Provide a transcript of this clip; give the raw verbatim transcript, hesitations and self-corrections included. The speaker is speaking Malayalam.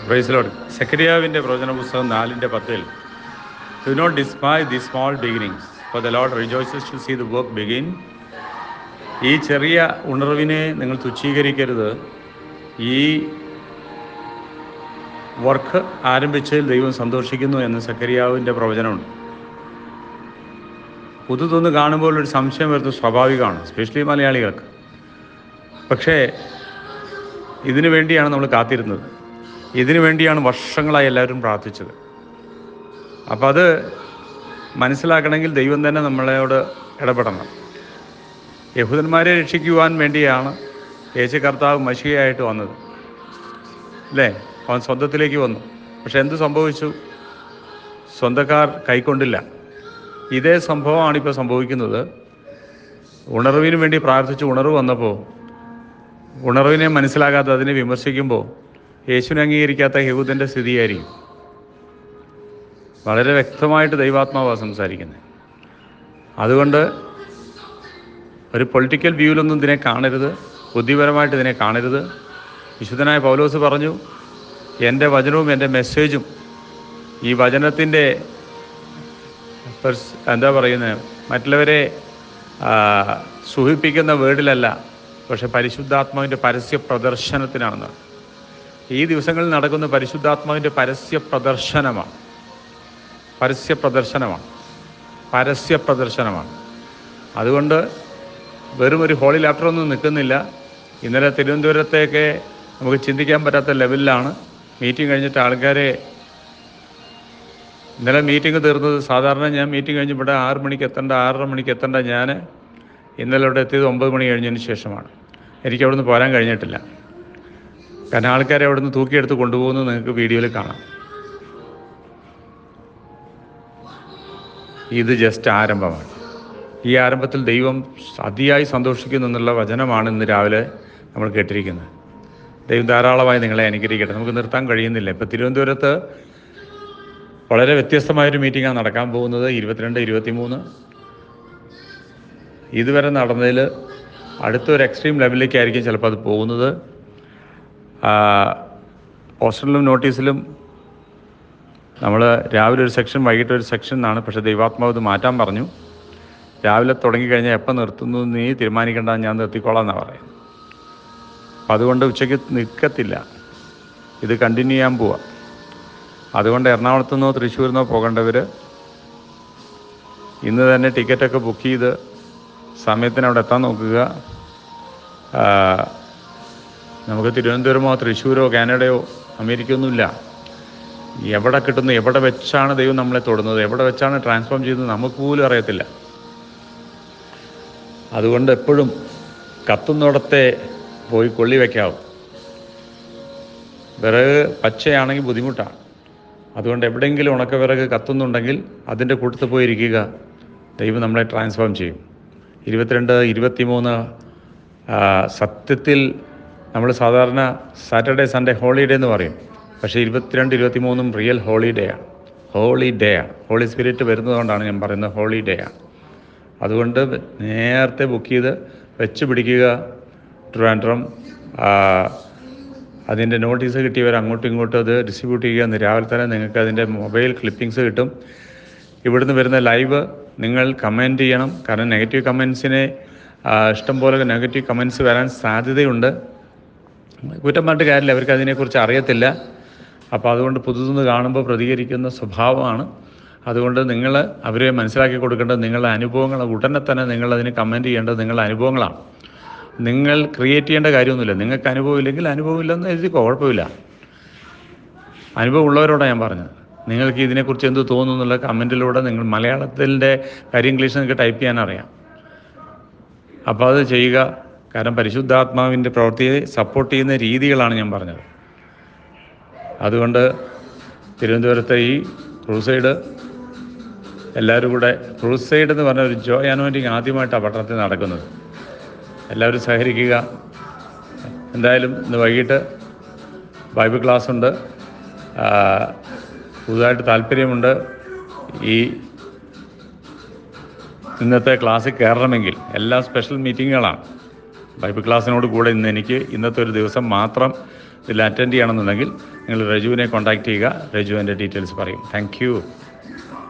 Praise Lord. സെക്കരിയാവിൻ്റെ പ്രവചന പുസ്തകം നാലിൻ്റെ പത്തിൽ do not despise the small beginnings for the Lord rejoices to see the work begin. ഈ ചെറിയ ഉണർവിനെ നിങ്ങൾ തുച്ഛീകരിക്കരുത്. ഈ വർക്ക് ആരംഭിച്ചതിൽ ദൈവം സന്തോഷിക്കുന്നു എന്ന് സെക്കരിയാവിൻ്റെ പ്രവചനമുണ്ട്. പുതുതൊന്ന് കാണുമ്പോൾ ഒരു സംശയം വരുന്നത് സ്വാഭാവികമാണ്, എസ്പെഷ്യലി മലയാളികൾക്ക്. പക്ഷേ ഇതിനു വേണ്ടിയാണ് നമ്മൾ കാത്തിരുന്നത്, ഇതിനു വേണ്ടിയാണ് വർഷങ്ങളായി എല്ലാവരും പ്രാർത്ഥിച്ചത്. അപ്പം അത് മനസ്സിലാക്കണമെങ്കിൽ ദൈവം തന്നെ നമ്മളോട് ഇടപെടണം. യഹൂദന്മാരെ രക്ഷിക്കുവാൻ വേണ്ടിയാണ് യേശു കർത്താവ് മശിഹയായിട്ട് വന്നത്, അല്ലേ? അവൻ സ്വന്തത്തിലേക്ക് വന്നു. പക്ഷെ എന്ത് സംഭവിച്ചു? സ്വന്തക്കാർ കൈക്കൊണ്ടില്ല. ഇതേ സംഭവമാണ് ഇപ്പോൾ സംഭവിക്കുന്നത്. ഉണർവിന് വേണ്ടി പ്രാർത്ഥിച്ച് ഉണർവ് വന്നപ്പോൾ ഉണർവിനെ മനസ്സിലാകാതെ അതിനെ വിമർശിക്കുമ്പോൾ യേശുവിനെ അംഗീകരിക്കാത്ത യഹൂദൻ്റെ സ്ഥിതിയായിരിക്കും. വളരെ വ്യക്തമായിട്ട് ദൈവാത്മാവാണ് സംസാരിക്കുന്നത്. അതുകൊണ്ട് ഒരു പൊളിറ്റിക്കൽ വ്യൂവിലൊന്നും ഇതിനെ കാണരുത്, ബുദ്ധിപരമായിട്ട് ഇതിനെ കാണരുത്. വിശുദ്ധനായ പൗലോസ് പറഞ്ഞു, എൻ്റെ വചനവും എൻ്റെ മെസ്സേജും ഈ വചനത്തിൻ്റെ എന്താ പറയുന്നത്, മറ്റുള്ളവരെ സുഖിപ്പിക്കുന്ന വേർഡിലല്ല, പക്ഷെ പരിശുദ്ധാത്മാവിൻ്റെ പരസ്യ പ്രദർശനത്തിനാണെന്ന്. ഈ ദിവസങ്ങളിൽ നടക്കുന്ന പരിശുദ്ധാത്മാവിൻ്റെ പരസ്യ പ്രദർശനമാണ് പരസ്യ പ്രദർശനമാണ് പരസ്യ പ്രദർശനമാണ് അതുകൊണ്ട് വെറും ഒരു ഹോളി ലാപ്റ്ററൊന്നും നിൽക്കുന്നില്ല. ഇന്നലെ തിരുവനന്തപുരത്തേക്ക് നമുക്ക് ചിന്തിക്കാൻ പറ്റാത്ത ലെവലിലാണ് മീറ്റിംഗ് കഴിഞ്ഞിട്ട് ആൾക്കാരെ. ഇന്നലെ മീറ്റിംഗ് തീർന്നത്, സാധാരണ ഞാൻ മീറ്റിംഗ് കഴിഞ്ഞ് ഇവിടെ ആറ് മണിക്ക് എത്തേണ്ട ആറര മണിക്ക് എത്തേണ്ട ഞാൻ ഇന്നലെ ഇവിടെ എത്തിയത് ഒമ്പത് മണി കഴിഞ്ഞതിന് ശേഷമാണ്. എനിക്ക് അവിടെ നിന്ന് പോരാൻ കഴിഞ്ഞിട്ടില്ല. കാരണം ആൾക്കാരെ അവിടെ നിന്ന് തൂക്കിയെടുത്ത് കൊണ്ടുപോകുന്നത് നിങ്ങൾക്ക് വീഡിയോയിൽ കാണാം. ഇത് ജസ്റ്റ് ആരംഭമാണ്. ഈ ആരംഭത്തിൽ ദൈവം അതിയായി സന്തോഷിക്കുന്നു എന്നുള്ള വചനമാണ് ഇന്ന് രാവിലെ നമ്മൾ കേട്ടിരിക്കുന്നത്. ദൈവം ധാരാളമായി നിങ്ങളെ അനുഗ്രഹിക്കട്ടെ. നമുക്ക് നിർത്താൻ കഴിയുന്നില്ല. ഇപ്പോൾ തിരുവനന്തപുരത്ത് വളരെ വ്യത്യസ്തമായൊരു മീറ്റിംഗാണ് നടക്കാൻ പോകുന്നത്. ഇരുപത്തിരണ്ട് ഇരുപത്തിമൂന്ന് ഇതുവരെ നടന്നതിൽ അടുത്തൊരു എക്സ്ട്രീം ലെവലിലേക്കായിരിക്കും ചിലപ്പോൾ അത് പോകുന്നത്. പോസ്റ്ററിലും നോട്ടീസിലും നമ്മൾ രാവിലെ ഒരു സെക്ഷൻ, വൈകിട്ട് ഒരു സെക്ഷൻ എന്നാണ്. പക്ഷേ ദൈവാത്മാവ് ഇത് മാറ്റാൻ പറഞ്ഞു. രാവിലെ തുടങ്ങിക്കഴിഞ്ഞാൽ എപ്പോൾ നിർത്തുന്നു നീ തീരുമാനിക്കേണ്ട, ഞാൻ നിർത്തിക്കോളാം എന്നാണ് പറയുന്നത്. അപ്പം അതുകൊണ്ട് ഉച്ചയ്ക്ക് നിൽക്കത്തില്ല, ഇത് കണ്ടിന്യൂ ചെയ്യാൻ പോവാം. അതുകൊണ്ട് എറണാകുളത്തു നിന്നോ തൃശ്ശൂരിൽ നിന്നോ പോകേണ്ടവർ ഇന്ന് തന്നെ ടിക്കറ്റൊക്കെ ബുക്ക് ചെയ്ത് സമയത്തിന് അവിടെ എത്താൻ നോക്കുക. നമുക്ക് തിരുവനന്തപുരമോ തൃശ്ശൂരോ കാനഡയോ അമേരിക്കയൊന്നുമില്ല. എവിടെ കിട്ടുന്നു, എവിടെ വെച്ചാണ് ദൈവം നമ്മളെ തൊടുന്നത്, എവിടെ വെച്ചാണ് ട്രാൻസ്ഫോം ചെയ്യുന്നത് നമുക്ക് പോലും അറിയത്തില്ല. അതുകൊണ്ട് എപ്പോഴും കത്തുന്നിടത്തെ പോയി കൊള്ളി വയ്ക്കാവും. വിറക് പച്ചയാണെങ്കിൽ ബുദ്ധിമുട്ടാണ്. അതുകൊണ്ട് എവിടെയെങ്കിലും ഉണക്ക വിറക് കത്തുന്നുണ്ടെങ്കിൽ അതിൻ്റെ കൂട്ടത്തിൽ പോയി ഇരിക്കുക. ദൈവം നമ്മളെ ട്രാൻസ്ഫോം ചെയ്യും. ഇരുപത്തിരണ്ട് ഇരുപത്തിമൂന്ന് സത്യത്തിൽ നമ്മൾ സാധാരണ സാറ്റർഡേ സൺഡേ ഹോളിഡേ എന്ന് പറയും. പക്ഷേ ഇരുപത്തിരണ്ട് ഇരുപത്തിമൂന്നും റിയൽ ഹോളിഡേ ആണ്. ഹോളി ഡേ ആണ്. ഹോളി സ്പിരിറ്റ് വരുന്നതുകൊണ്ടാണ് ഞാൻ പറയുന്നത് ഹോളിഡേ ആണ്. അതുകൊണ്ട് നേരത്തെ ബുക്ക് ചെയ്ത് വെച്ച് പിടിക്കുക. ട്രിവാൻഡ്രം അതിൻ്റെ നോട്ടീസ് കിട്ടിയവർ അങ്ങോട്ടും ഇങ്ങോട്ടും അത് ഡിസ്ട്രിബ്യൂട്ട് ചെയ്യുക. എന്ന് രാവിലെ തന്നെ നിങ്ങൾക്ക് അതിൻ്റെ മൊബൈൽ ക്ലിപ്പിങ്സ് കിട്ടും. ഇവിടുന്ന് വരുന്ന ലൈവ് നിങ്ങൾ കമൻറ്റ് ചെയ്യണം. കാരണം നെഗറ്റീവ് കമൻസിനെ ഇഷ്ടംപോലെ നെഗറ്റീവ് കമൻസ് വരാൻ സാധ്യതയുണ്ട്. കുറ്റം പറഞ്ഞിട്ട് കാര്യമില്ല, അവർക്ക് അതിനെക്കുറിച്ച് അറിയത്തില്ല. അപ്പോൾ അതുകൊണ്ട് പുതുതൊന്ന് കാണുമ്പോൾ പ്രതികരിക്കുന്ന സ്വഭാവമാണ്. അതുകൊണ്ട് നിങ്ങൾ അവരെ മനസ്സിലാക്കി കൊടുക്കേണ്ടത് നിങ്ങളുടെ അനുഭവങ്ങൾ. ഉടനെ തന്നെ നിങ്ങളതിന് കമൻറ്റ് ചെയ്യേണ്ടത് നിങ്ങളുടെ അനുഭവങ്ങളാണ്. നിങ്ങൾ ക്രിയേറ്റ് ചെയ്യേണ്ട കാര്യമൊന്നുമില്ല. നിങ്ങൾക്ക് അനുഭവം ഇല്ലെങ്കിൽ അനുഭവം ഇല്ലെന്ന് എഴുതി കുഴപ്പമില്ല. അനുഭവം ഉള്ളവരോടാണ് ഞാൻ പറഞ്ഞത്. നിങ്ങൾക്ക് ഇതിനെക്കുറിച്ച് എന്ത് തോന്നുന്നു എന്നുള്ള കമൻറ്റിലൂടെ നിങ്ങൾ മലയാളത്തിൻ്റെ കാര്യം ഇംഗ്ലീഷ് നിങ്ങൾക്ക് ടൈപ്പ് ചെയ്യാൻ അറിയാം. അപ്പോൾ അത് ചെയ്യുക. കാരണം പരിശുദ്ധാത്മാവിൻ്റെ പ്രവൃത്തിയെ സപ്പോർട്ട് ചെയ്യുന്ന രീതികളാണ് ഞാൻ പറഞ്ഞത്. അതുകൊണ്ട് തിരുവനന്തപുരത്തെ ഈ ക്രൂസൈഡ് എല്ലാവരും കൂടെ, ക്രൂസൈഡ് എന്ന് പറഞ്ഞ ഒരു ജോയ് അനോയിൻറ്റിങ് ആദ്യമായിട്ടാണ് പട്ടണത്തിൽ നടക്കുന്നത്. എല്ലാവരും സഹകരിക്കുക. എന്തായാലും ഇന്ന് വൈകിട്ട് ബൈബിൾ ക്ലാസ് ഉണ്ട്. പുതുതായിട്ട് താല്പര്യമുണ്ട് ഈ ഇന്നത്തെ ക്ലാസ്സിൽ കയറണമെങ്കിൽ എല്ലാ സ്പെഷ്യൽ മീറ്റിങ്ങുകളാണ്. ബൈബിൾ ക്ലാസ്സിനോട് കൂടെ ഇന്ന് എനിക്ക് ഇന്നത്തെ ഒരു ദിവസം മാത്രം ഇതിൽ അറ്റൻഡ് ചെയ്യണമെന്നുണ്ടെങ്കിൽ നിങ്ങൾ രജുവിനെ കോൺടാക്റ്റ് ചെയ്യുക. രജു എൻ്റെ ഡീറ്റെയിൽസ് പറയും. Thank U.